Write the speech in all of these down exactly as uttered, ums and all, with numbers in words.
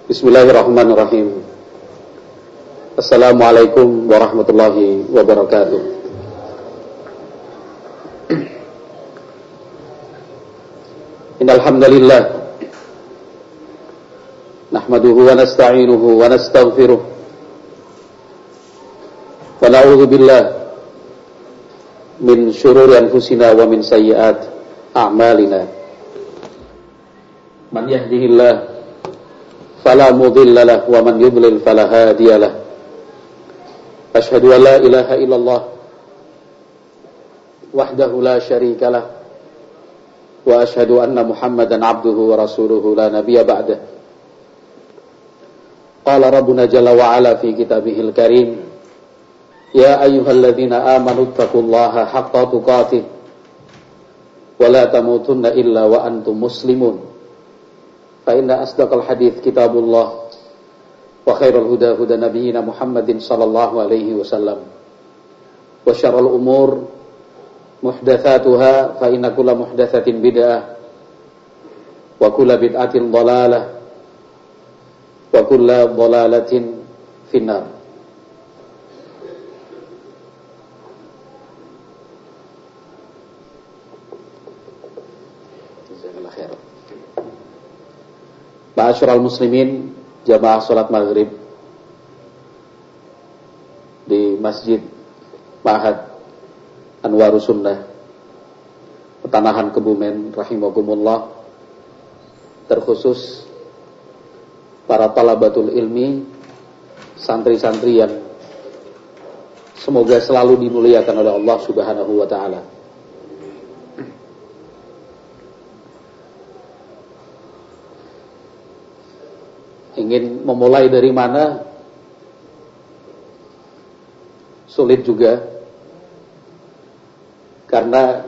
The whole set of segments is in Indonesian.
Bismillahirrahmanirrahim. Assalamualaikum warahmatullahi wabarakatuh. Innal hamdalillah nahmaduhu wa nasta'inuhu wa nastaghfiruh wa na'udzu billahi min syururi anfusina wa min sayyiati a'malina. Man yahdihillahu fala mudilla lahu wa man yudlil fala hadiya lahu. Asyhadu an la ilaha illallah wahdahu la syarika lahu wa asyhadu anna Muhammadan abduhu wa rasuluhu la nabiyya ba'dah. Qala rabbuna jalla wa ala fi kitabihil karim, ya ayyuhalladzina amanu taqullaha haqqa tuqatih wa la tamutunna illa wa antum muslimun. Fa inna asdaqal hadits kitabullah wa khairal huda huda nabiyyina Muhammadin sallallahu alaihi wasallam wa syarrul umur muhdatsatuha fa inna kulla muhdatsatin bid'ah wa kulla bid'atin dhalalah wa kulla dhalalatin finnar. Ma'asyiral muslimin, jamaah salat maghrib di Masjid Ma'had Anwarus Sunnah Petanahan Kebumen rahimakumullah, terkhusus para talabatul ilmi, santri-santri yang semoga selalu dimuliakan oleh Allah Subhanahu wa taala. Ingin memulai dari mana sulit juga, karena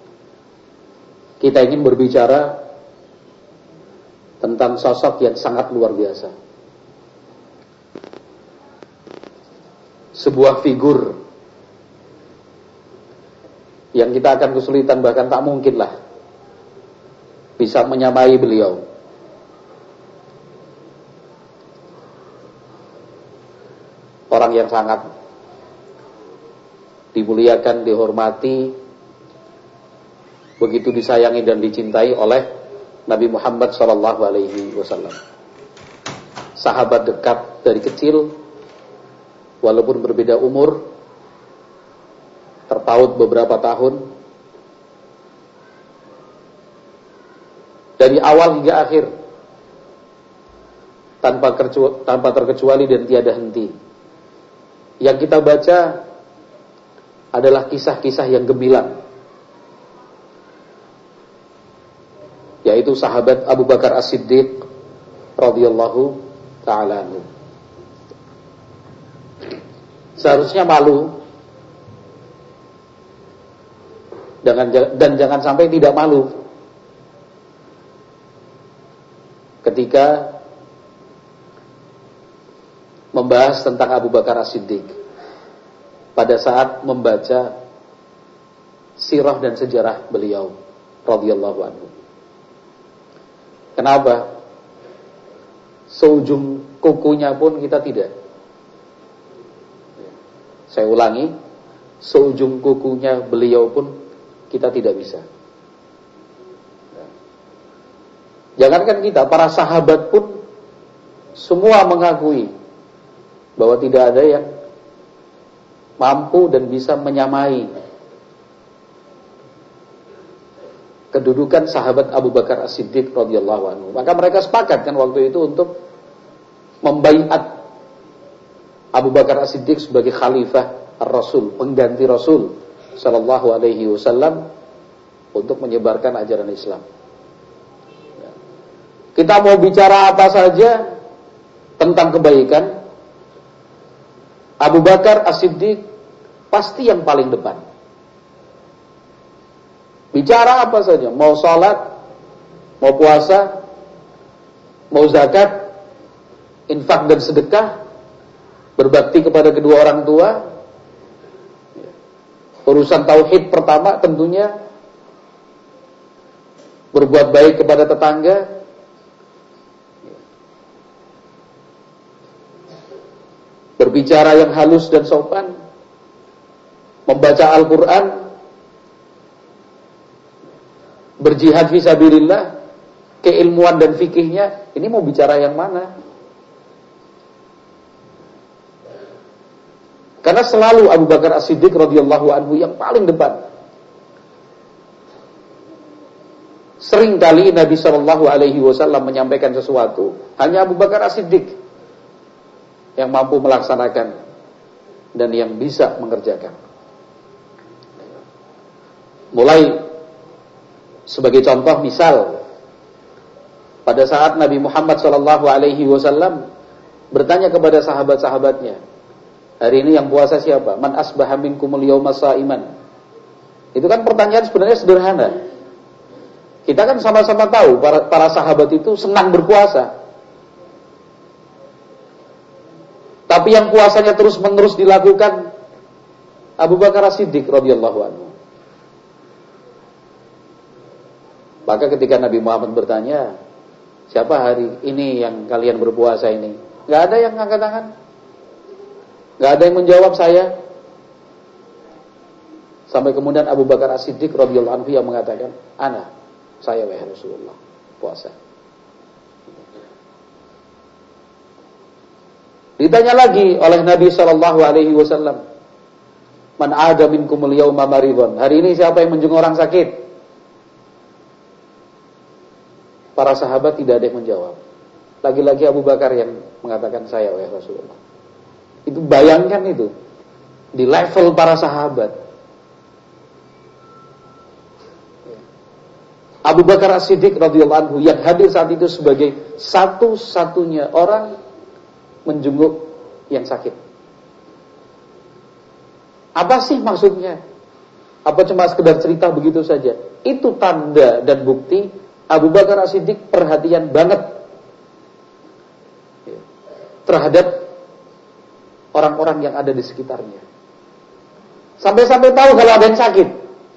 kita ingin berbicara tentang sosok yang sangat luar biasa, sebuah figur yang kita akan kesulitan, bahkan tak mungkinlah bisa menyamai beliau. Orang yang sangat dimuliakan, dihormati, begitu disayangi dan dicintai oleh Nabi Muhammad shallallahu alaihi wasallam. Sahabat dekat dari kecil, walaupun berbeda umur, terpaut beberapa tahun, dari awal hingga akhir, tanpa terkecuali, tanpa terkecuali dan tiada henti. Yang kita baca adalah kisah-kisah yang gemilang, yaitu sahabat Abu Bakar As-Siddiq radhiyallahu ta'ala anhu. Seharusnya malu dan, dan jangan sampai tidak malu ketika membahas tentang Abu Bakar As-Siddiq pada saat membaca sirah dan sejarah beliau radhiyallahu anhu. Kenapa? Seujung kukunya pun kita tidak. Saya ulangi, seujung kukunya beliau pun kita tidak bisa. Jangankan kita, para sahabat pun semua mengakui bahwa tidak ada yang mampu dan bisa menyamai kedudukan sahabat Abu Bakar As-Siddiq radhiyallahu anhu. Maka mereka sepakat kan waktu itu untuk membaiat Abu Bakar As-Siddiq sebagai khalifah Ar-Rasul, pengganti Rasul sallallahu alaihi wasallam untuk menyebarkan ajaran Islam. Kita mau bicara apa saja tentang kebaikan, Abu Bakar As-Siddiq pasti yang paling depan. Bicara apa saja, mau sholat, mau puasa, mau zakat, infak dan sedekah, berbakti kepada kedua orang tua, urusan tauhid pertama tentunya, berbuat baik kepada tetangga, berbicara yang halus dan sopan, membaca Al-Quran, berjihad fisabilillah, keilmuan dan fikihnya, ini mau bicara yang mana? Karena selalu Abu Bakar As-Siddiq radhiyallahu anhu yang paling depan. Sering kali Nabi shallallahu alaihi wasallam menyampaikan sesuatu, hanya Abu Bakar As-Siddiq yang mampu melaksanakan dan yang bisa mengerjakan. Mulai sebagai contoh, misal pada saat Nabi Muhammad shallallahu alaihi wasallam bertanya kepada sahabat-sahabatnya, hari ini yang puasa siapa? Man asbaha minkumul yawma sha'iman. Itu kan pertanyaan sebenarnya sederhana. Kita kan sama-sama tahu para, para sahabat itu senang berpuasa. Tapi yang puasanya terus-menerus dilakukan Abu Bakar As-Siddiq radhiyallahu anhu. Maka ketika Nabi Muhammad bertanya, siapa hari ini yang kalian berpuasa ini? Gak ada yang angkat tangan. Gak ada yang menjawab saya. Sampai kemudian Abu Bakar As-Siddiq radhiyallahu anhu yang mengatakan, ana, saya wahai Rasulullah, puasa. Ditanya lagi oleh Nabi shallallahu alaihi wasallam, man ada minkumul yawma maridun. Hari ini siapa yang menjenguk orang sakit? Para sahabat tidak ada yang menjawab. Lagi-lagi Abu Bakar yang mengatakan, saya wahai Rasulullah. Itu bayangkan itu di level para sahabat. Abu Bakar As-Siddiq radhiyallahu anhu yang hadir saat itu sebagai satu-satunya orang menjenguk yang sakit. Apa sih maksudnya? Apa cuma sekedar cerita begitu saja? Itu tanda dan bukti Abu Bakar As-Siddiq perhatian banget terhadap orang-orang yang ada di sekitarnya. Sampai-sampai tahu kalau ada yang sakit.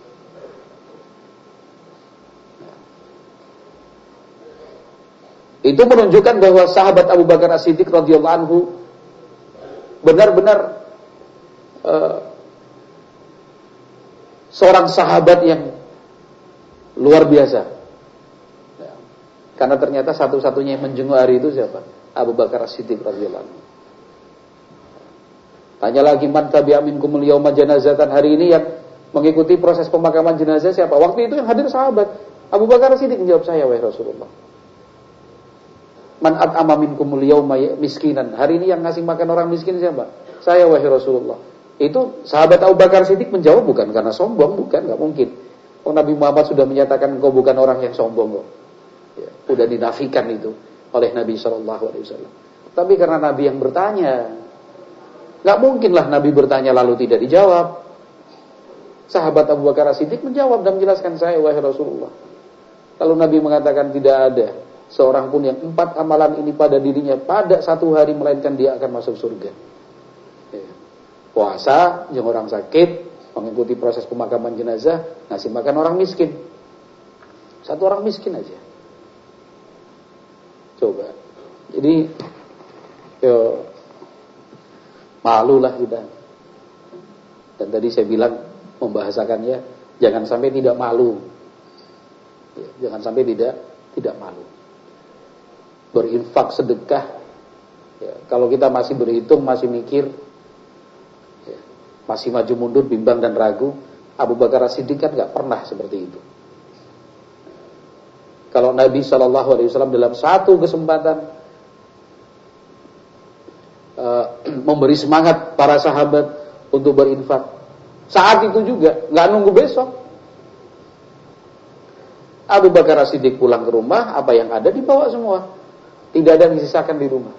Itu menunjukkan bahwa sahabat Abu Bakar As-Siddiq radhiyallahu anhu benar-benar uh, seorang sahabat yang luar biasa. Ya. Karena ternyata satu-satunya yang menjenguk hari itu siapa? Abu Bakar As-Siddiq radhiyallahu anhu. Tanya lagi, man tabi'a minkumul yawma janazatan. Hari ini yang mengikuti proses pemakaman jenazah siapa? Waktu itu yang hadir sahabat Abu Bakar As-Siddiq menjawab, saya wahai Rasulullah. Man at'ama minkumul yawma miskinan. Hari ini yang ngasih makan orang miskin siapa? Saya wahai Rasulullah. Itu sahabat Abu Bakar Siddiq menjawab bukan karena sombong, bukan, enggak mungkin. Oh, Nabi Muhammad sudah menyatakan engkau bukan orang yang sombong kok. Ya, sudah dinafikan itu oleh Nabi sallallahu alaihi wasallam. Tapi karena Nabi yang bertanya, enggak mungkinlah Nabi bertanya lalu tidak dijawab. Sahabat Abu Bakar Siddiq menjawab dan menjelaskan, saya wahai Rasulullah. Lalu Nabi mengatakan tidak ada seorang pun yang empat amalan ini pada dirinya pada satu hari melainkan dia akan masuk surga. Ya. Puasa, jenguk orang sakit, mengikuti proses pemakaman jenazah, ngasih makan orang miskin. Satu orang miskin aja. Coba. Jadi, yo, malulah kita. Dan tadi saya bilang membahasakannya, jangan sampai tidak malu. Ya, jangan sampai tidak tidak malu. Berinfak, sedekah, ya, kalau kita masih berhitung, masih mikir, ya, masih maju mundur, bimbang dan ragu, Abu Bakar As-Siddiq kan gak pernah seperti itu. Kalau Nabi shallallahu alaihi wasallam dalam satu kesempatan uh, memberi semangat para sahabat untuk berinfak, saat itu juga gak nunggu besok, Abu Bakar As-Siddiq pulang ke rumah, apa yang ada dibawa semua. Tidak ada yang disisakan di rumah.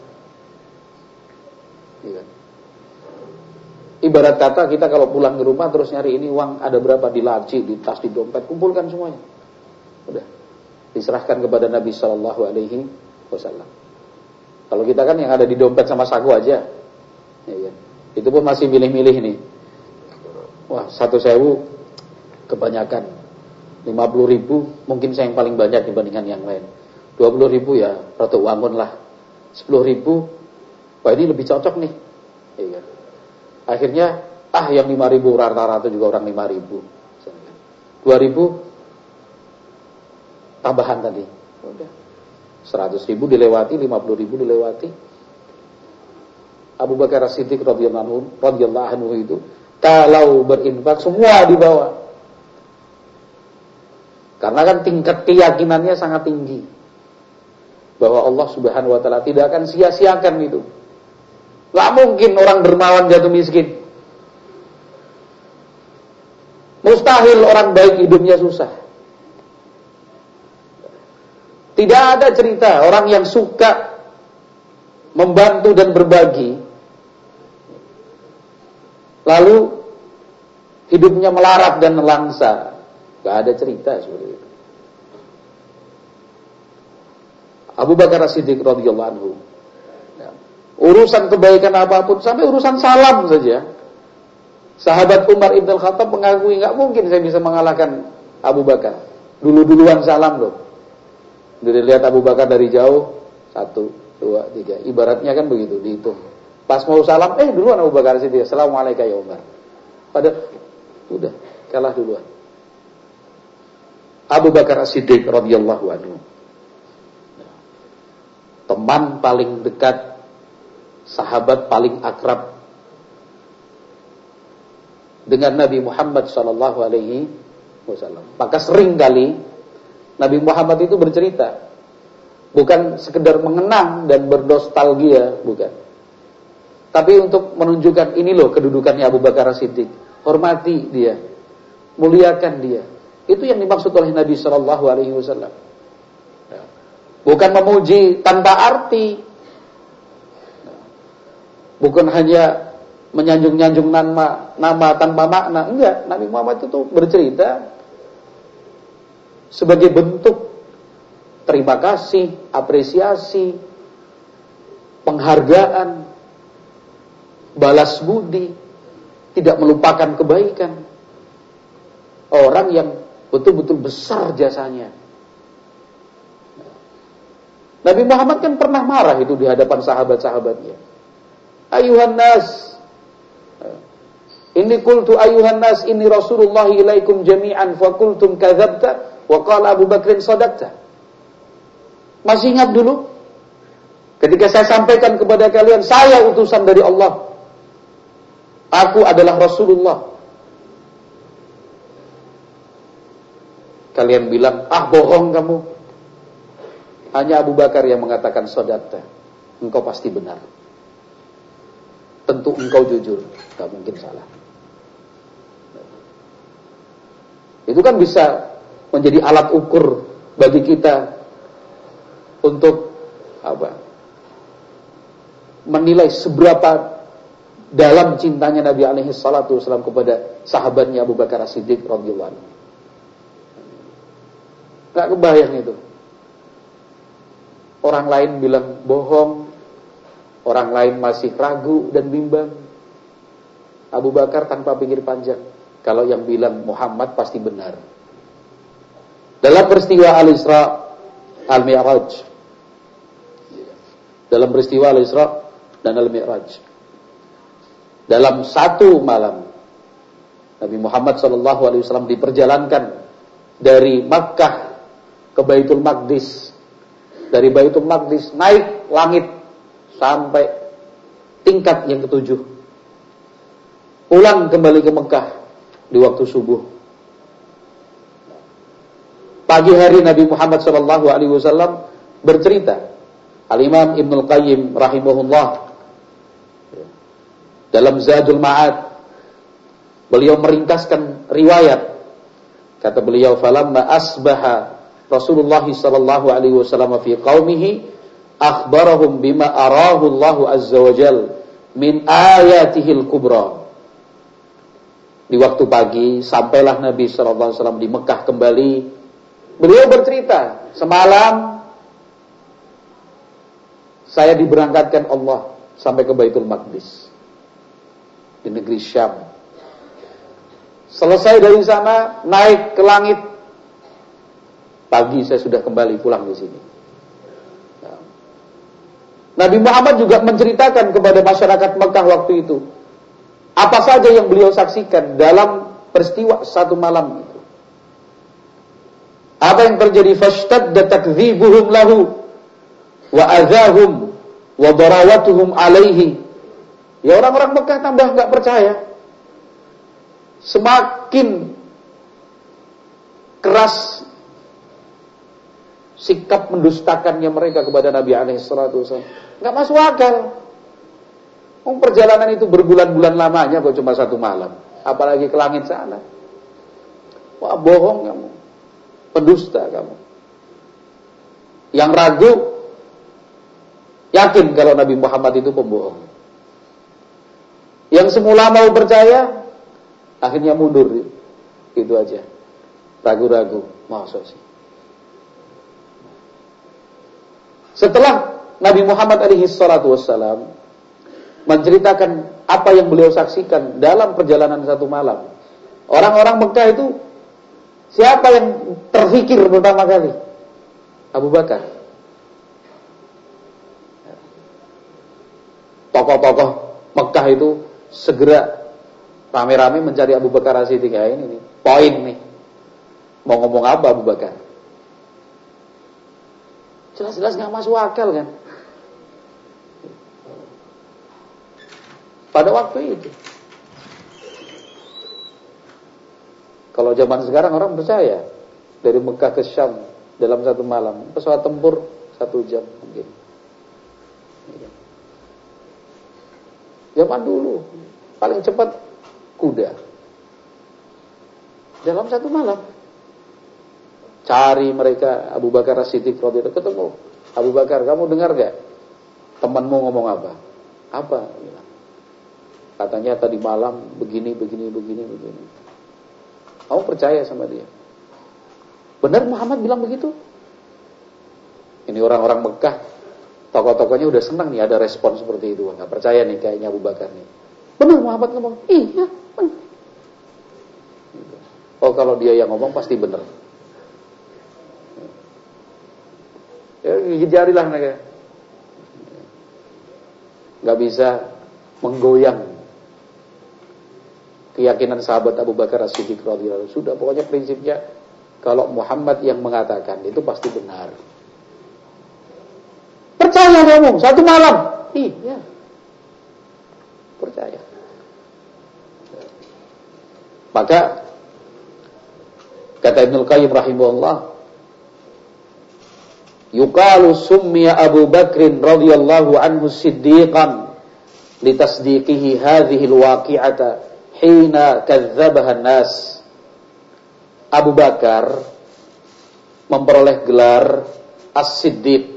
Ibarat kata kita kalau pulang ke rumah terus nyari ini uang ada berapa di laci, di tas, di dompet, kumpulkan semuanya. Udah diserahkan kepada Nabi Shallallahu Alaihi Wasallam. Kalau kita kan yang ada di dompet sama saku aja, ya, ya. Itu pun masih milih-milih nih. Wah, satu sewu kebanyakan, lima puluh ribu mungkin saya yang paling banyak dibandingkan yang lain. Dua puluh ribu ya rada wangun lah. Sepuluh ribu, wah ini lebih cocok nih. Iya. Akhirnya, ah yang lima ribu, rata-rata juga orang lima ribu. dua ribu tambahan tadi. Udah. seratus ribu dilewati, lima puluh ribu dilewati. Abu Bakar As-Siddiq radhiyallahu anhu itu kalau berinfak semua dibawa. Karena kan tingkat keyakinannya sangat tinggi bahwa Allah Subhanahu wa taala tidak akan sia-siakan itu. Gak mungkin orang dermawan jatuh miskin. Mustahil orang baik hidupnya susah. Tidak ada cerita orang yang suka membantu dan berbagi lalu hidupnya melarat dan langsa. Gak ada cerita seperti itu. Abu Bakar As-Siddiq radhiyallahu anhu, ya, urusan kebaikan apapun, sampai urusan salam saja, sahabat Umar Ibn Khattab mengakui gak mungkin saya bisa mengalahkan Abu Bakar. Dulu-duluan salam loh. Dilihat Abu Bakar dari jauh, satu, dua, tiga. Ibaratnya kan begitu, dihitung. Pas mau salam, eh duluan Abu Bakar As-Siddiq, assalamualaikum ya Umar. Padahal udah kalah duluan. Abu Bakar As-Siddiq radhiyallahu anhu, teman paling dekat, sahabat paling akrab dengan Nabi Muhammad sallallahu alaihi wasallam. Maka sering kali Nabi Muhammad itu bercerita, bukan sekedar mengenang dan bernostalgia, bukan. Tapi untuk menunjukkan ini loh kedudukannya Abu Bakar As-Siddiq. Hormati dia, muliakan dia. Itu yang dimaksud oleh Nabi sallallahu alaihi wasallam. Bukan memuji tanpa arti. Bukan hanya menyanjung-nyanjung nama, nama tanpa makna. Enggak, Nabi Muhammad itu bercerita sebagai bentuk terima kasih, apresiasi, penghargaan, balas budi, tidak melupakan kebaikan. Orang yang betul-betul besar jasanya. Nabi Muhammad kan pernah marah itu di hadapan sahabat-sahabatnya. Ayuhan nas, inni qultu ayuhan nas inni Rasulullah ilaikum jami'an fa qultum kadzabta wa qala Abu Bakrin sadaqta. Masih ingat dulu ketika saya sampaikan kepada kalian saya utusan dari Allah. Aku adalah Rasulullah. Kalian bilang, ah bohong kamu. Hanya Abu Bakar yang mengatakan sadaqta. Engkau pasti benar. Tentu engkau jujur. Gak mungkin salah. Itu kan bisa menjadi alat ukur bagi kita untuk apa? Menilai seberapa dalam cintanya Nabi alaihi salatu wasallam kepada sahabatnya Abu Bakar As-Siddiq radhiyallahu anhu. Gak kebayang itu. Orang lain bilang bohong, orang lain masih ragu dan bimbang. Abu Bakar tanpa pikir panjang, kalau yang bilang Muhammad pasti benar. Dalam peristiwa Al-Isra Al-Mi'raj, dalam peristiwa Al-Isra dan Al-Mi'raj, dalam satu malam Nabi Muhammad shallallahu alaihi wasallam diperjalankan dari Makkah ke Baitul Maqdis, dari Baitul Maqdis naik langit sampai tingkat yang ketujuh, pulang kembali ke Mekah di waktu subuh. Pagi hari Nabi Muhammad shallallahu alaihi wasallam bercerita, Al-Imam Ibnul Qayyim rahimahullah dalam Zadul Ma'ad, beliau meringkaskan riwayat. Kata beliau, falamma asbaha Rasulullah sallallahu alaihi wasallam fi qaumihi akhbarahum bima arahu Allah azza wa jal min ayatihil kubra. Di waktu pagi sampailah Nabi sallallahu alaihi wasallam di Mekah kembali. Beliau bercerita, semalam saya diberangkatkan Allah sampai ke Baitul Maqdis di negeri Syam. Selesai dari sana naik ke langit. Pagi saya sudah kembali pulang di sini. Nabi Muhammad juga menceritakan kepada masyarakat Mekah waktu itu apa saja yang beliau saksikan dalam peristiwa satu malam itu. Apa yang terjadi? Fashtadda takdzibuhum lahu wa adzahum wa darawatuhum alaihi. Ya, orang-orang Mekah tambah enggak percaya. Semakin keras sikap mendustakannya mereka kepada Nabi alaihi salatu wasallam. Enggak masuk akal. Oh, perjalanan itu berbulan-bulan lamanya kok cuma satu malam, apalagi ke langit sana. Wah, bohong kamu. Pendusta kamu. Yang ragu yakin kalau Nabi Muhammad itu pembohong. Yang semula mau percaya akhirnya mundur. Itu aja. Ragu-ragu, masa sih. Setelah Nabi Muhammad alaihi salatu wassalam menceritakan apa yang beliau saksikan dalam perjalanan satu malam, orang-orang Mekah itu siapa yang terfikir pertama kali? Abu Bakar. Tokoh-tokoh Mekah itu segera rame-rame mencari Abu Bakar As-Siddiq. Ya, ini nih, poin nih. Mau ngomong apa Abu Bakar? Jelas-jelas gak masuk akal kan? Pada waktu itu. Kalau zaman sekarang orang percaya dari Mekah ke Syam dalam satu malam, pesawat tempur satu jam mungkin. Zaman dulu paling cepat kuda dalam satu malam. Cari mereka Abu Bakar As-Siddiq radhiyallahu anhu, ketemu. Abu Bakar, kamu dengar gak temanmu ngomong apa? Apa? Katanya tadi malam begini, begini, begini, begini. Kamu percaya sama dia? Benar Muhammad bilang begitu? Ini orang-orang Mekah, tokoh-tokohnya udah senang nih ada respon seperti itu. Gak percaya nih kayaknya Abu Bakar nih. Benar Muhammad ngomong? Iya, benar. Oh, kalau dia yang ngomong pasti benar. Ya, gigit jarilah mereka. Gak bisa menggoyang keyakinan sahabat Abu Bakar As-Siddiq radhiyallahu anhu. Sudah, pokoknya prinsipnya kalau Muhammad yang mengatakan itu pasti benar. Percaya kamu satu malam? Iya, percaya. Maka kata Ibnu Qayyim rahimahullah, yuqalu summiya Abu Bakrin radhiyallahu anhu siddiqan litasdiqihi hadhihi alwaqi'ata hina kadzdzabaha an-nas. Abu Bakar memperoleh gelar As-Siddiq.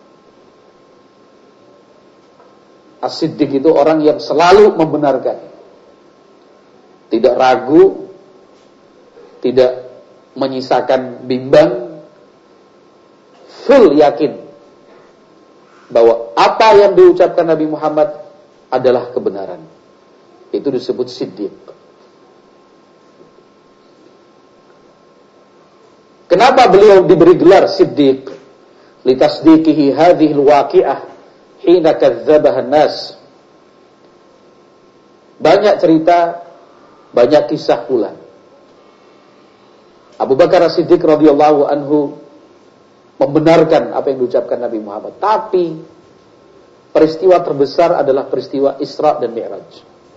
As-Siddiq itu orang yang selalu membenarkan, tidak ragu, tidak menyisakan bimbang, full yakin bahwa apa yang diucapkan Nabi Muhammad adalah kebenaran. Itu disebut Siddiq. Kenapa beliau diberi gelar Siddiq? Litasdiqihi hadhihi alwaqi'ah hina kadzdzabaha an-nas. Banyak cerita, banyak kisah pula. Abu Bakar As-Siddiq radhiyallahu anhu membenarkan apa yang diucapkan Nabi Muhammad. Tapi peristiwa terbesar adalah peristiwa Isra dan Mi'raj.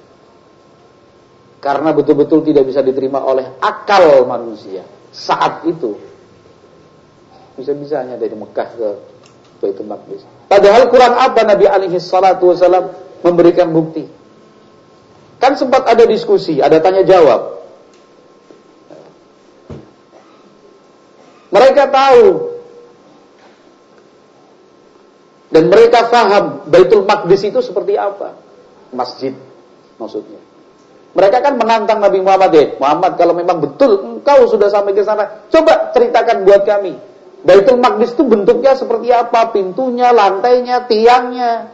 Karena betul-betul tidak bisa diterima oleh akal manusia saat itu. Bisa-bisanya dari Mekah ke Baitul Maqdis. Padahal kurang apa Nabi alaihi salatu wasallam memberikan bukti. Kan sempat ada diskusi, ada tanya jawab. Mereka tahu dan mereka faham Baitul Maqdis itu seperti apa. Masjid maksudnya. Mereka kan menantang Nabi Muhammad, eh, Muhammad kalau memang betul engkau sudah sampai ke sana, coba ceritakan buat kami. Baitul Maqdis itu bentuknya seperti apa? Pintunya, lantainya, tiangnya.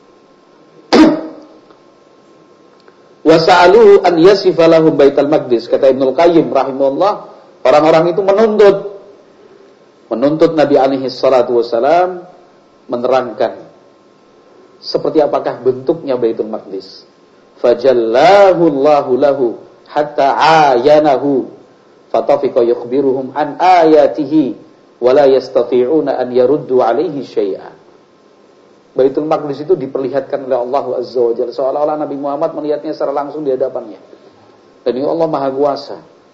Wasa'aluhu an yasifa lahum Baitul Maqdis. Kata Ibnu Qayyim rahimahullah, orang-orang itu menuntut menuntut Nabi alaihi salatu wasalam menerangkan seperti apakah bentuknya Baitul Maqdis. Fajallahu Allahu lahu hatta ayanahu fatafiqa yukhbiruhum an ayatihi wa la yastati'una an yaruddu alaihi syai'a. Baitul Maqdis itu diperlihatkan oleh Allah Azza wa Jalla, seolah-olah Nabi Muhammad melihatnya secara langsung di hadapannya. Dan ini Allah Maha Kuasa.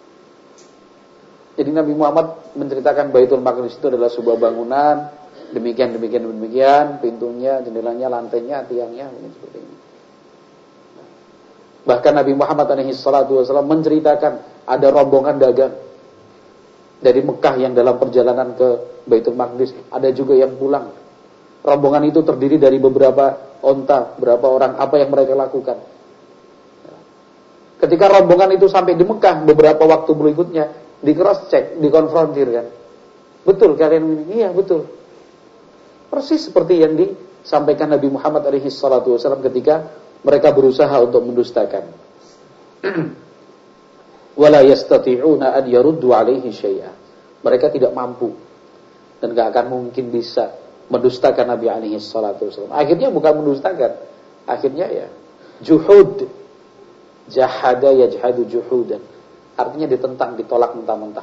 Jadi Nabi Muhammad menceritakan Baitul Maqdis itu adalah sebuah bangunan, demikian, demikian, demikian, pintunya, jendelanya, lantainya, tiangnya, seperti ini. Bahkan Nabi Muhammad alaihi salatu wasallam menceritakan ada rombongan dagang dari Mekah yang dalam perjalanan ke Baitul Maqdis, ada juga yang pulang. Rombongan itu terdiri dari beberapa onta, berapa orang, apa yang mereka lakukan. Ketika rombongan itu sampai di Mekah, beberapa waktu berikutnya di cross check, dikonfrontir kan. Betul kalian ini? Iya, betul. Persis seperti yang disampaikan Nabi Muhammad alaihi salatu wasallam ketika mereka berusaha untuk mendustakan. Wala yastati'una an yaruddu alaihi syai'a. Mereka tidak mampu dan enggak akan mungkin bisa mendustakan Nabi alaihi salatu wasallam. Akhirnya bukan mendustakan, akhirnya ya juhud. Jahada yajhadu juhudan. Artinya ditentang, ditolak mentah-mentah.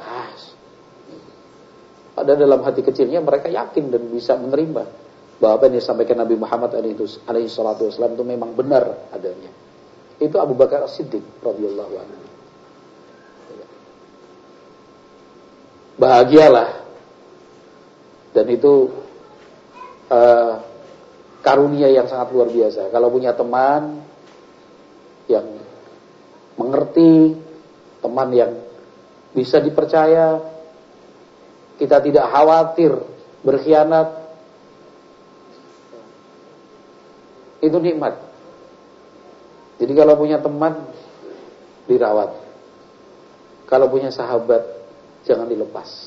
Padahal dalam hati kecilnya mereka yakin dan bisa menerima bahwa apa yang disampaikan Nabi Muhammad alaihi salatu wasallam itu memang benar adanya. Itu Abu Bakar As-Siddiq radhiyallahu anhu. Bahagialah. Dan itu uh, karunia yang sangat luar biasa. Kalau punya teman yang mengerti, teman yang bisa dipercaya, kita tidak khawatir berkhianat, itu nikmat. Jadi kalau punya teman, dirawat. Kalau punya sahabat, jangan dilepas.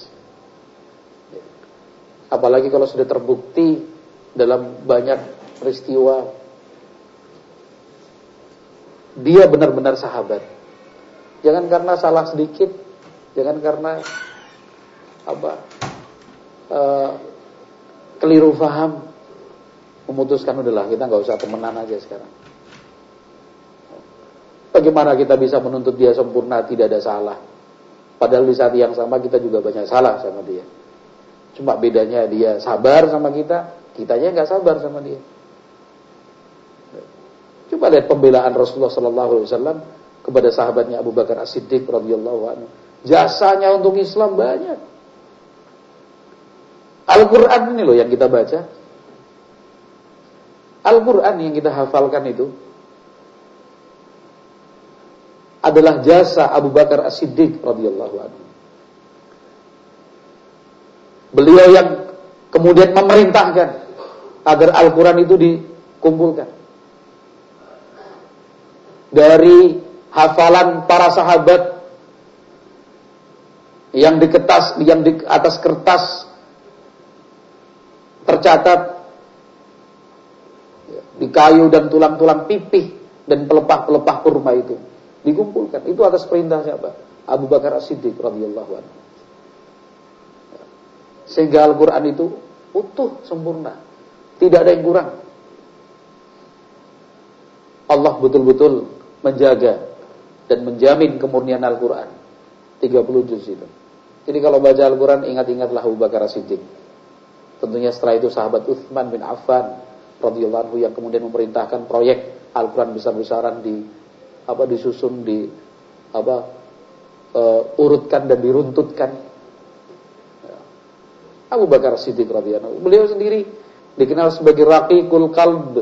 Apalagi kalau sudah terbukti dalam banyak peristiwa dia benar-benar sahabat. Jangan karena salah sedikit, jangan karena apa uh, keliru faham memutuskan udahlah kita nggak usah temenan aja sekarang. Bagaimana kita bisa menuntut dia sempurna, tidak ada salah? Padahal di saat yang sama kita juga banyak salah sama dia. Cuma bedanya dia sabar sama kita, kitanya nggak sabar sama dia. Coba lihat pembelaan Rasulullah sallallahu alaihi wasallam kepada sahabatnya Abu Bakar As-Siddiq radhiyallahu anhu. Jasanya untuk Islam banyak. Al-Quran ini loh yang kita baca. Al-Quran yang kita hafalkan itu adalah jasa Abu Bakar As-Siddiq radhiyallahu anhu. Beliau yang kemudian memerintahkan agar Al-Quran itu dikumpulkan. Dari hafalan para sahabat yang diketas, yang di atas kertas tercatat di kayu dan tulang-tulang pipih dan pelepah-pelepah kurma itu dikumpulkan. Itu atas perintah siapa? Abu Bakar As-Siddiq radhiyallahu anhu. Sehingga Al-Quran itu utuh, sempurna, tidak ada yang kurang. Allah betul-betul menjaga dan menjamin kemurnian Al-Quran. tiga puluh juz itu. Jadi kalau baca Al-Quran, ingat-ingatlah Abu Bakar As-Siddiq. Tentunya setelah itu sahabat Utsman bin Affan radhiyallahu anhu yang kemudian memerintahkan proyek Al-Quran besar-besaran di apa disusun, di apa uh, urutkan dan diruntutkan. Abu Bakar As-Siddiq radhiyallahu anhu. Beliau sendiri dikenal sebagai raqiqul qalb.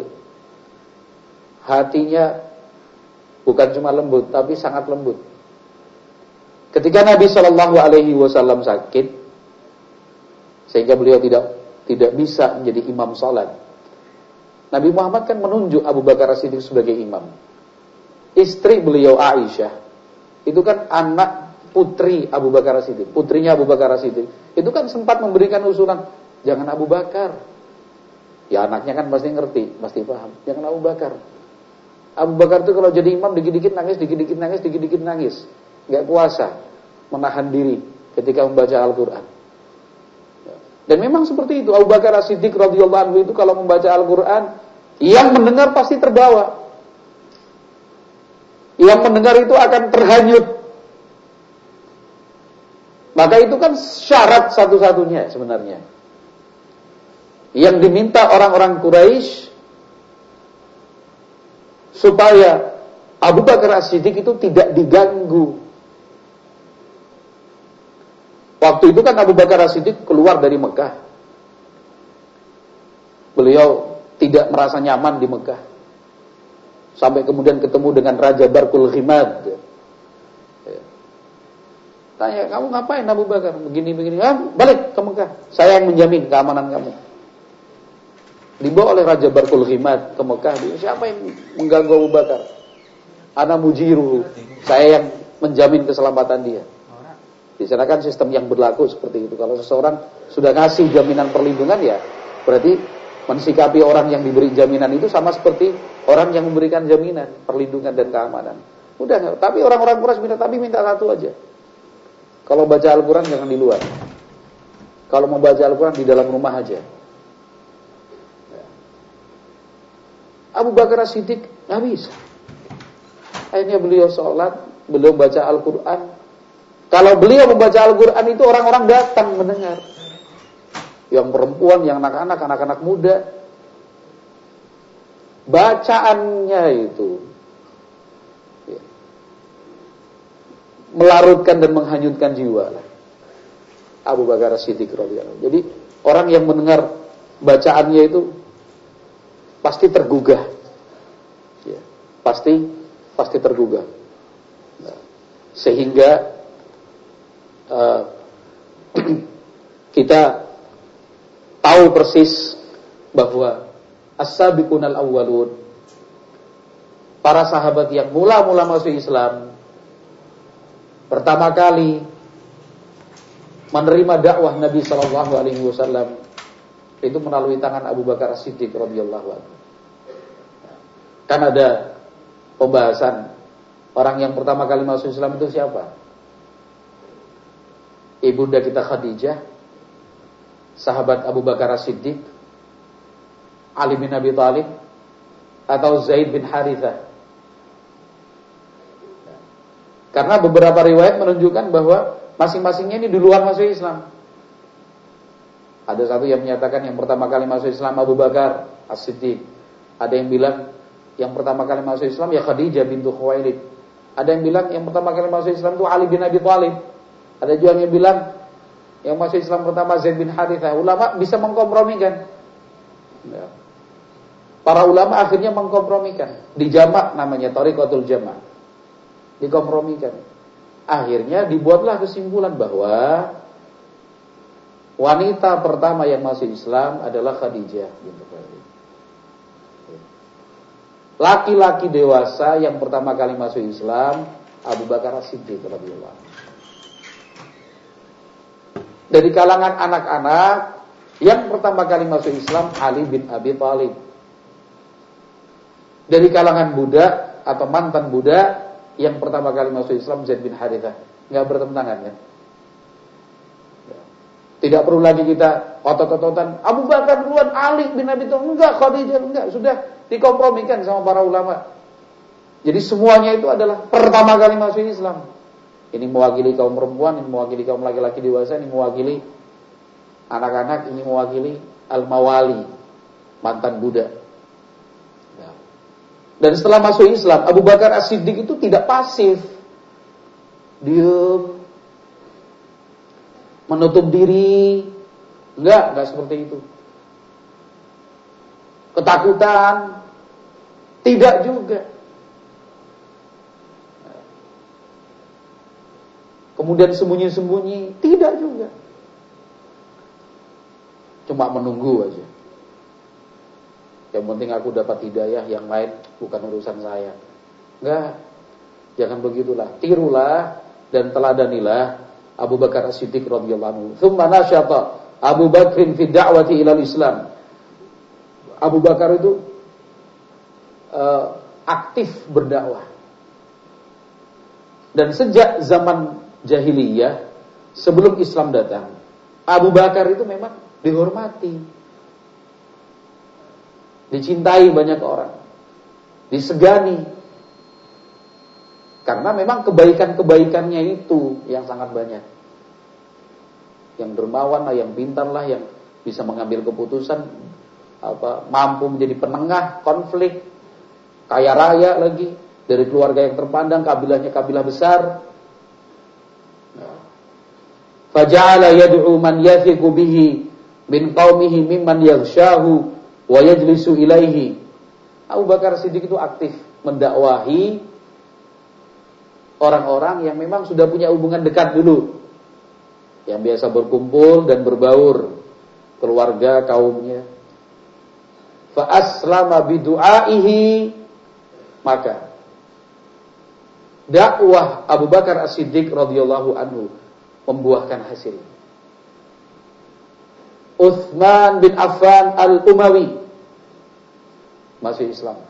Hatinya bukan cuma lembut, tapi sangat lembut. Ketika Nabi shallallahu alaihi wasallam sakit, sehingga beliau tidak tidak bisa menjadi imam salat, Nabi Muhammad kan menunjuk Abu Bakar As-Siddiq sebagai imam. Istri beliau Aisyah, itu kan anak putri Abu Bakar As-Siddiq, putrinya Abu Bakar As-Siddiq. Itu kan sempat memberikan usulan, jangan Abu Bakar. Ya anaknya kan pasti ngerti, pasti paham. Jangan Abu Bakar. Abu Bakar itu kalau jadi imam dikit-dikit nangis, dikit-dikit nangis, dikit-dikit nangis. Gak kuasa menahan diri ketika membaca Al-Quran. Dan memang seperti itu. Abu Bakar As-Siddiq radhiyallahu anhu itu kalau membaca Al-Quran Yang mendengar pasti terbawa. Yang mendengar itu akan terhanyut. Maka itu kan syarat satu-satunya sebenarnya. Yang diminta orang-orang Quraisy supaya Abu Bakar As-Siddiq itu tidak diganggu. Waktu itu kan Abu Bakar As-Siddiq keluar dari Mekah. Beliau tidak merasa nyaman di Mekah. Sampai kemudian ketemu dengan Raja Barkul Ghimad. Tanya, kamu ngapain Abu Bakar? Begini-begini. Ah, balik ke Mekah. Saya yang menjamin keamanan kamu. Dibawa oleh Raja Barkul Ghimad ke Mekah. Siapa yang mengganggu Abu Bakar? Ana mujiru. Saya yang menjamin keselamatan dia. Di sana kan sistem yang berlaku seperti itu. Kalau seseorang sudah ngasih jaminan perlindungan, ya berarti mensikapi orang yang diberi jaminan itu sama seperti orang yang memberikan jaminan perlindungan dan keamanan. Udah nggak? Tapi orang-orang Quraisy minta, tapi minta satu aja. Kalau baca Al-Quran jangan di luar. Kalau mau baca Al-Quran di dalam rumah aja. Abu Bakar As-Siddiq nggak bisa. Akhirnya beliau sholat, beliau baca Al-Quran. Kalau beliau membaca Al-Quran itu orang-orang datang mendengar. Yang perempuan, yang anak-anak, anak-anak muda. Bacaannya itu ya, melarutkan dan menghanyutkan jiwa lah. Abu Bakar As-Siddiq radhiyallahu anhu. Jadi orang yang mendengar bacaannya itu pasti tergugah, ya, pasti pasti tergugah, nah, sehingga uh, kita tahu persis bahwa as-sabiqunal awwalun, para sahabat yang mula-mula masuk Islam, pertama kali menerima dakwah Nabi Shallallahu Alaihi Wasallam itu melalui tangan Abu Bakar As-Siddiq radhiyallahu anhu. Kan ada pembahasan orang yang pertama kali masuk Islam itu siapa? Ibunda kita Khadijah, sahabat Abu Bakar As-Siddiq, Ali bin Abi Thalib, atau Zaid bin Harithah. Karena beberapa riwayat menunjukkan bahwa masing-masingnya ini duluan masuk Islam. Ada satu yang menyatakan yang pertama kali masuk Islam Abu Bakar As-Siddiq. Ada yang bilang yang pertama kali masuk Islam ya Khadijah bintu Khuwailid. Ada yang bilang yang pertama kali masuk Islam itu Ali bin Abi Thalib. Ada juga yang bilang yang masuk Islam pertama Zaid bin Harithah. Ulama bisa mengkompromikan. Ya. Para ulama akhirnya mengkompromikan. Dijamak namanya Thariqatul Jamak. Dikompromikan. Akhirnya dibuatlah kesimpulan bahwa wanita pertama yang masuk Islam adalah Khadijah bintu Khuwailid. Laki-laki dewasa yang pertama kali masuk Islam Abu Bakar As-Siddiq radhiyallahu anhu. Dari kalangan anak-anak yang pertama kali masuk Islam Ali bin Abi Thalib. Dari kalangan budak atau mantan budak yang pertama kali masuk Islam Zaid bin Harithah. Enggak bertentangan kan? Tidak perlu lagi kita otot-ototan Abu Bakar duluan, Ali bin Abi Thalib enggak, Khadijah enggak, sudah dikompromikan sama para ulama. Jadi semuanya itu adalah pertama kali masuk Islam. Ini mewakili kaum perempuan, ini mewakili kaum laki-laki dewasa, ini mewakili anak-anak, ini mewakili al-mawali, mantan budak. Dan setelah masuk Islam, Abu Bakar As-Siddiq itu tidak pasif, diam, menutup diri, enggak, enggak seperti itu. Ketakutan, tidak juga. Kemudian sembunyi-sembunyi, tidak juga. Cuma menunggu aja. Yang penting aku dapat hidayah, yang lain bukan urusan saya. Enggak, jangan begitulah. Tirulah dan teladanilah Abu Bakar As-Siddiq radhiyallahu anhu. Tsumma nasyata Abu Bakrin fi da'wati ilal Islam. Abu Bakar itu uh, aktif berdakwah. Dan sejak zaman jahiliyah sebelum Islam datang, Abu Bakar itu memang dihormati. dicintai banyak orang, disegani. Karena memang kebaikan-kebaikannya itu yang sangat banyak. Yang dermawan lah, yang pintar lah, yang bisa mengambil keputusan, apa, mampu menjadi penengah konflik, kaya raya lagi, dari keluarga yang terpandang, kabilahnya kabilah besar. Faja'ala yad'u man yathiqu bihi min qaumihi mimman yaghshahu wa yajlisu ilaihi. Abu Bakar Siddiq itu aktif mendakwahi orang-orang yang memang sudah punya hubungan dekat dulu, yang biasa berkumpul dan berbaur, keluarga, kaumnya. Fa aslama bidu'aihi, maka dakwah Abu Bakar As-Siddiq radhiyallahu anhu membuahkan hasil. Utsman bin Affan Al-Umawi masuk Islam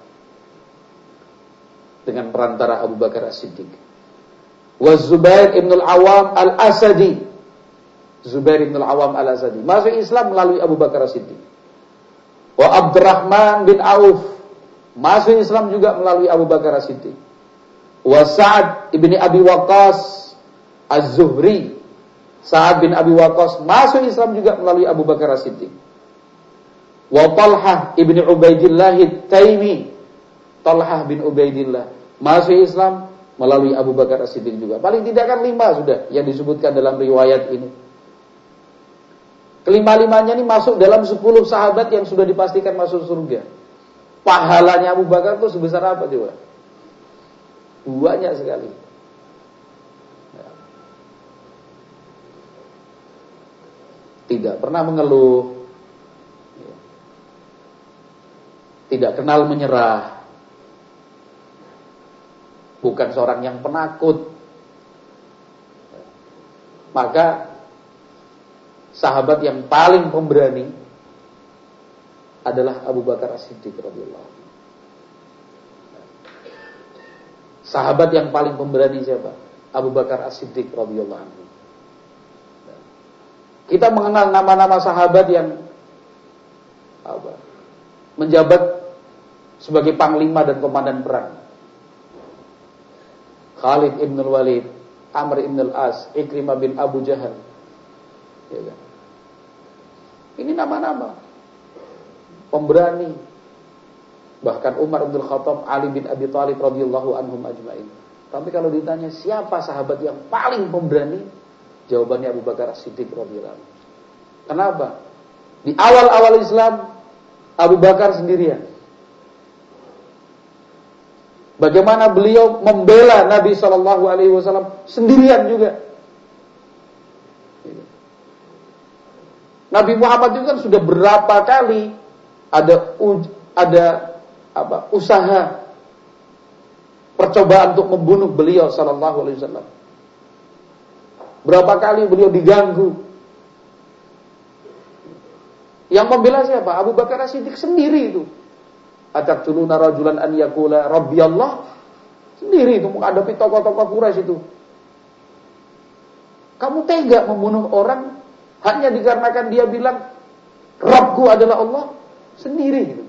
dengan perantara Abu Bakar As-Siddiq. Wa Zubair ibn Al-Awwam Al-Asadi, Zubair ibn Al-Awwam Al-Asadi masuk Islam melalui Abu Bakar As-Siddiq. Wa Abdurrahman bin Auf masuk Islam juga melalui Abu Bakar As-Siddiq. Wa Sa'ad ibn Abi Waqqas Az-Zuhri, Sa'ad bin Abi Waqqas masuk Islam juga melalui Abu Bakar As-Siddiq. Wa Talhah ibn Ubaidillah At-Taimi, Talhah bin Ubaidillah masuk Islam melalui Abu Bakar As-Siddiq juga. Paling tidak kan lima sudah yang disebutkan dalam riwayat ini. Kelima-limanya ini masuk dalam sepuluh sahabat yang sudah dipastikan masuk surga. Pahalanya Abu Bakar itu sebesar apa coba? Banyak sekali. Tidak pernah mengeluh, tidak kenal menyerah, bukan seorang yang penakut. Maka sahabat yang paling pemberani adalah Abu Bakar As-Siddiq radhiyallahu anhu. Sahabat yang paling pemberani siapa? Abu Bakar As-Siddiq radhiyallahu anhu. Kita mengenal nama-nama sahabat yang apa, menjabat sebagai panglima dan komandan perang. Khalid ibn al-Walid, Amr ibn al-As, Ikrimah bin Abu Jahal. Ya kan? Ini nama-nama pemberani. Bahkan Umar bin Khattab, Ali bin Abi Thalib radhiyallahu anhum ajma'in. Tapi kalau ditanya siapa sahabat yang paling pemberani, jawabannya Abu Bakar As-Siddiq radhiyallahu anhu. Kenapa? Di awal-awal Islam Abu Bakar sendirian. Bagaimana beliau membela Nabi sallallahu alaihi wasallam sendirian juga. Nabi Muhammad itu kan sudah berapa kali ada ada apa? usaha percobaan untuk membunuh beliau sallallahu alaihi wasallam. Berapa kali beliau diganggu. Yang membela siapa? Abu Bakar As-Siddiq sendiri itu. Ataqtuluna rajulan an yaqula Rabbi Allah. Sendiri itu menghadapi tokoh-tokoh Quraisy itu. Kamu tega membunuh orang hanya dikarenakan dia bilang Rabbku adalah Allah? Sendiri gitu.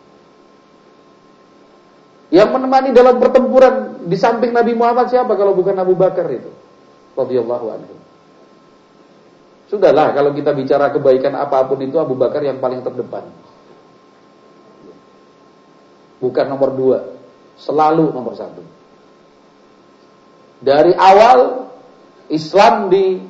Yang menemani dalam pertempuran di samping Nabi Muhammad siapa kalau bukan Abu Bakar itu? Radhiyallahu anhu. Sudahlah kalau kita bicara kebaikan apapun itu Abu Bakar yang paling terdepan. Bukan nomor dua, selalu nomor satu. Dari awal Islam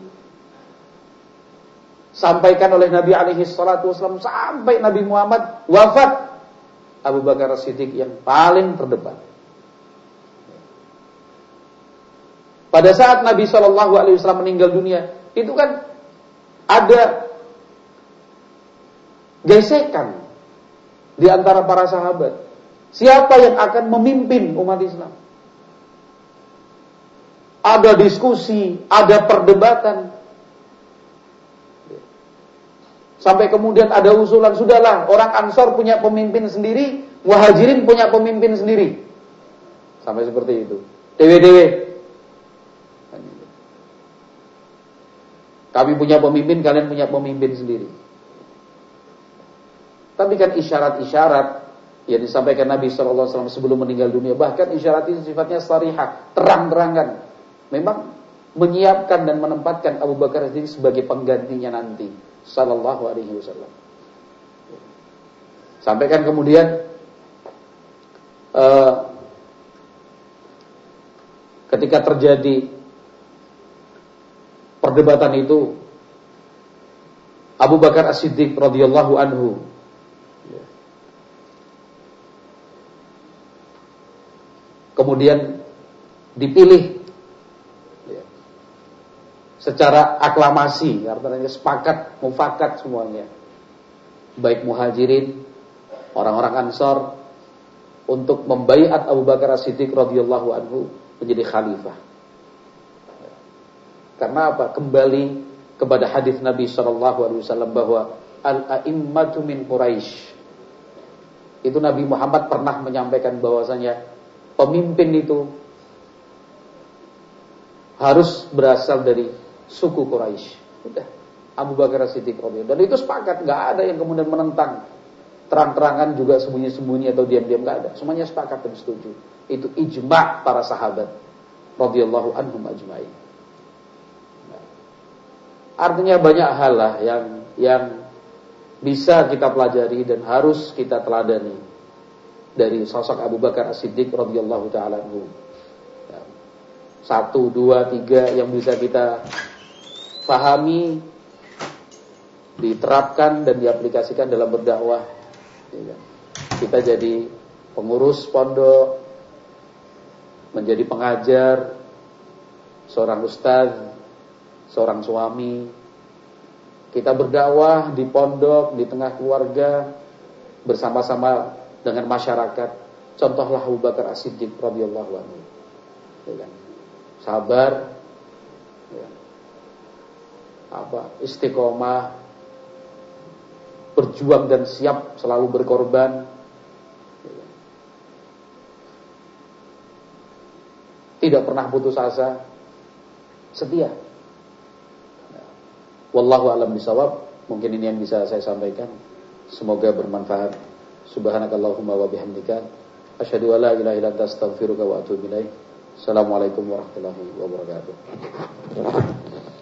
disampaikan oleh Nabi alaihi salatu wasallam sampai Nabi Muhammad wafat, Abu Bakar As-Siddiq yang paling terdepan. Pada saat Nabi shallallahu alaihi wasallam meninggal dunia, itu kan ada gesekan di antara para sahabat. Siapa yang akan memimpin umat Islam? Ada diskusi, ada perdebatan. Sampai kemudian ada usulan, sudahlah, orang Ansor punya pemimpin sendiri, Muhajirin punya pemimpin sendiri. Sampai seperti itu. Dewe-dewe. Kami punya pemimpin, kalian punya pemimpin sendiri. Tapi kan isyarat-isyarat yang disampaikan Nabi shallallahu alaihi wasallam sebelum meninggal dunia. Bahkan isyarat itu sifatnya sarihah, terang-terangan. Memang menyiapkan dan menempatkan Abu Bakar As-Siddiq sebagai penggantinya nanti, sallallahu alaihi wasallam. Sampaikan kemudian uh, ketika terjadi perdebatan itu, Abu Bakar As-Siddiq radhiyallahu anhu kemudian dipilih secara aklamasi, artinya sepakat, mufakat semuanya, baik muhajirin, orang-orang Ansor, untuk membaiat Abu Bakar As-Siddiq radhiyallahu anhu menjadi khalifah. Karena apa? Kembali kepada hadis Nabi shallallahu alaihi wasallam bahwa al-a'immatu min Quraisy. Itu Nabi Muhammad pernah menyampaikan bahwasanya pemimpin itu harus berasal dari suku Quraisy. Udah, Abu Bakar As-Siddiq radhiyallahu anhu. Dan itu sepakat, nggak ada yang kemudian menentang. Terang-terangan juga sembunyi-sembunyi atau diam-diam, nggak ada. Semuanya sepakat dan setuju. Itu ijma' para sahabat radhiyallahu anhum ajma'in. Nah, artinya banyak hal lah yang yang bisa kita pelajari dan harus kita teladani dari sosok Abu Bakar As-Siddiq radhiyallahu taala anhu. Satu, dua, tiga yang bisa kita pahami, diterapkan dan diaplikasikan dalam berdakwah. Kita jadi pengurus pondok, menjadi pengajar, seorang ustaz, seorang suami. Kita berdakwah di pondok, di tengah keluarga, bersama-sama dengan masyarakat. Contohlah Abu Bakar As-Siddiq radhiyallahu anhu. Ya kan? Sabar, ya. Apa? Istiqomah, berjuang dan siap selalu berkorban. Ya. Tidak pernah putus asa, setia. Ya. Wallahu a'lam bishawab. Mungkin ini yang bisa saya sampaikan. Semoga bermanfaat. Subhanakallahumma wa bihamdika asyhadu an la ilaha illa anta astaghfiruka wa atubu ilaik. Assalamualaikum warahmatullahi wabarakatuh.